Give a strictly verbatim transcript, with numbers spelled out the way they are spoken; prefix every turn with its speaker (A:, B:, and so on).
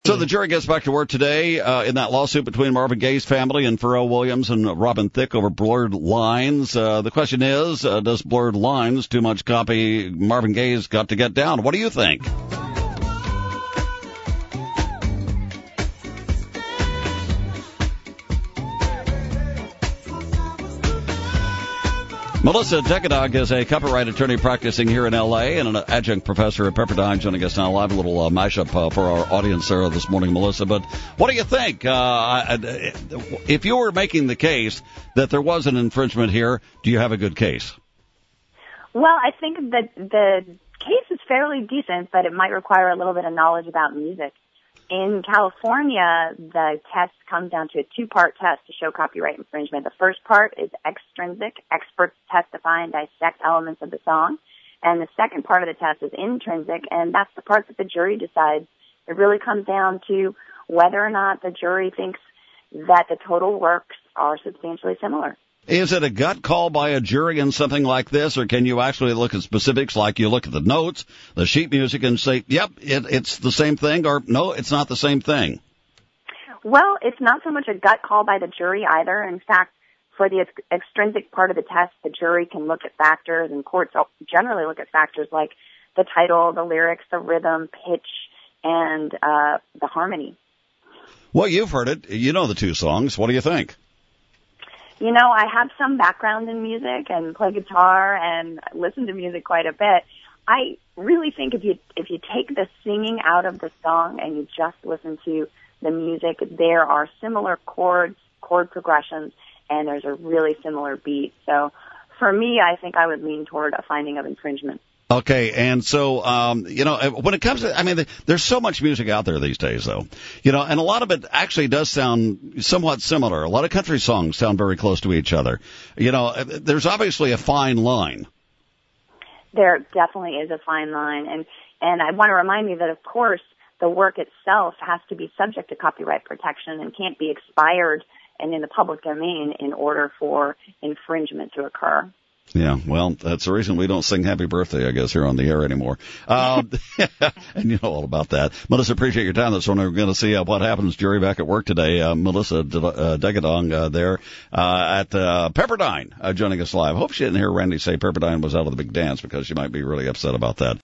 A: So the jury gets back to work today uh, in that lawsuit between Marvin Gaye's family and Pharrell Williams and Robin Thicke over blurred lines. Uh, the question is, uh, does blurred lines, too much copy, Marvin Gaye's got to get down? What do you think? Melissa Decadog is a copyright attorney practicing here in L A and an adjunct professor at Pepperdine, joining us now live. A little uh, mashup uh, for our audience there this morning, Melissa. But what do you think? Uh, if you were making the case that there was an infringement here, do you have a good case?
B: Well, I think that the case is fairly decent, but it might require a little bit of knowledge about music. In California, the test comes down to a two-part test to show copyright infringement. The first part is extrinsic. Experts testify and dissect elements of the song. And the second part of the test is intrinsic, and that's the part that the jury decides. It really comes down to whether or not the jury thinks that the total works are substantially similar.
A: Is it a gut call by a jury in something like this, or can you actually look at specifics, like you look at the notes, the sheet music, and say, yep, it, it's the same thing, or no, it's not the same thing?
B: Well, it's not so much a gut call by the jury either. In fact, for the ex- extrinsic part of the test, the jury can look at factors, and courts generally look at factors like the title, the lyrics, the rhythm, pitch, and uh, the harmony.
A: Well, you've heard it. You know the two songs. What do you think?
B: You know, I have some background in music and play guitar and listen to music quite a bit. I really think if you if you take the singing out of the song and you just listen to the music, there are similar chords, chord progressions, and there's a really similar beat. So for me, I think I would lean toward a finding of infringement.
A: Okay, and so, um, you know, when it comes to, I mean, there's so much music out there these days, though, you know, and a lot of it actually does sound somewhat similar. A lot of country songs sound very close to each other. You know, there's obviously a fine line.
B: There definitely is a fine line, and, and I want to remind you that, of course, the work itself has to be subject to copyright protection and can't be expired and in the public domain in order for infringement to occur.
A: Yeah, well, that's the reason we don't sing Happy Birthday, I guess, here on the air anymore. Um, and you know all about that. Melissa, appreciate your time this morning. We're going to see uh, what happens. Jury back at work today. Uh, Melissa De- uh, Decadong uh, there uh, at uh, Pepperdine uh, joining us live. Hope she didn't hear Randy say Pepperdine was out of the big dance, because she might be really upset about that.